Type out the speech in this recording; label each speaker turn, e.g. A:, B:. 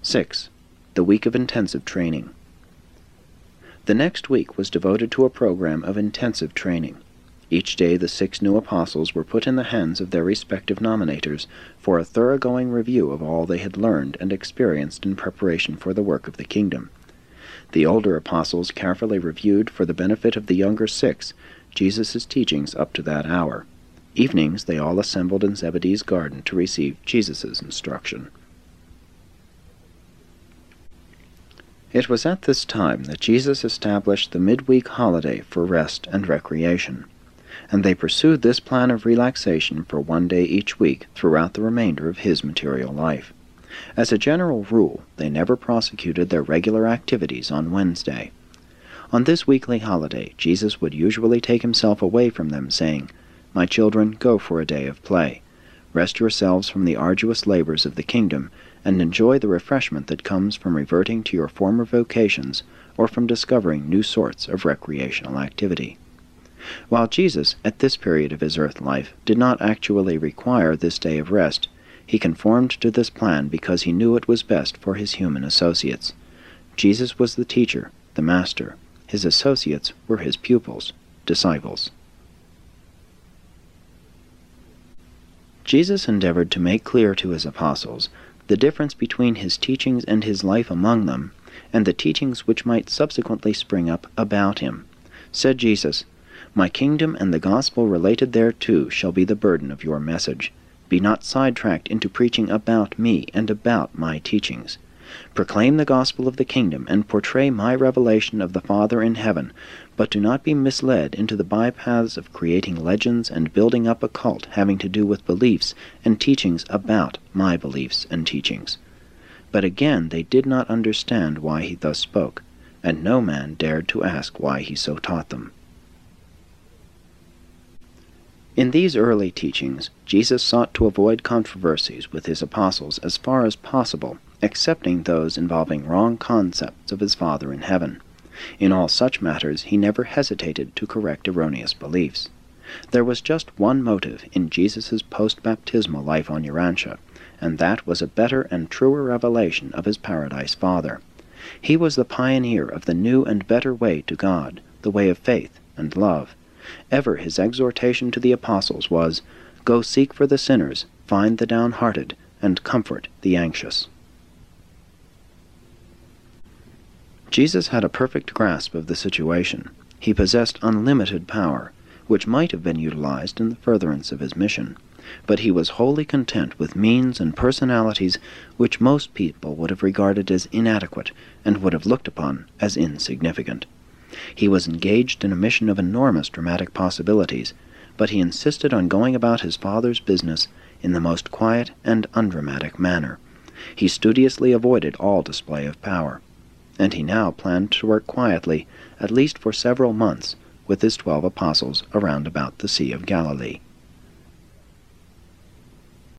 A: 6. The week of intensive training. The next week was devoted to a program of intensive training. Each day the 6 new apostles were put in the hands of their respective nominators for a thoroughgoing review of all they had learned and experienced in preparation for the work of the kingdom. The older apostles carefully reviewed, for the benefit of the younger 6, Jesus' teachings up to that hour. Evenings they all assembled in Zebedee's garden to receive Jesus' instruction. It was at this time that Jesus established the midweek holiday for rest and recreation, and they pursued this plan of relaxation for one day each week throughout the remainder of his material life. As a general rule, they never prosecuted their regular activities on Wednesday. On this weekly holiday, Jesus would usually take himself away from them, saying, "My children, go for a day of play. Rest yourselves from the arduous labors of the kingdom, and enjoy the refreshment that comes from reverting to your former vocations or from discovering new sorts of recreational activity." While Jesus, at this period of his earth life, did not actually require this day of rest, he conformed to this plan because he knew it was best for his human associates. Jesus was the teacher, the master. His associates were his pupils, disciples. Jesus endeavored to make clear to his apostles the difference between his teachings and his life among them, and the teachings which might subsequently spring up about him. Said Jesus, "My kingdom and the gospel related thereto shall be the burden of your message. Be not sidetracked into preaching about me and about my teachings. Proclaim the gospel of the kingdom and portray my revelation of the Father in heaven, but do not be misled into the bypaths of creating legends and building up a cult having to do with beliefs and teachings about my beliefs and teachings." But again they did not understand why he thus spoke, and no man dared to ask why he so taught them. In these early teachings, Jesus sought to avoid controversies with his apostles as far as possible, excepting those involving wrong concepts of his Father in heaven. In all such matters he never hesitated to correct erroneous beliefs. There was just one motive in Jesus' post-baptismal life on Urantia, and that was a better and truer revelation of his Paradise Father. He was the pioneer of the new and better way to God, the way of faith and love. Ever his exhortation to the apostles was, "Go seek for the sinners, find the downhearted, and comfort the anxious." Jesus had a perfect grasp of the situation. He possessed unlimited power, which might have been utilized in the furtherance of his mission, but he was wholly content with means and personalities which most people would have regarded as inadequate and would have looked upon as insignificant. He was engaged in a mission of enormous dramatic possibilities, but he insisted on going about his Father's business in the most quiet and undramatic manner. He studiously avoided all display of power, and he now planned to work quietly, at least for several months, with his 12 apostles around about the Sea of Galilee.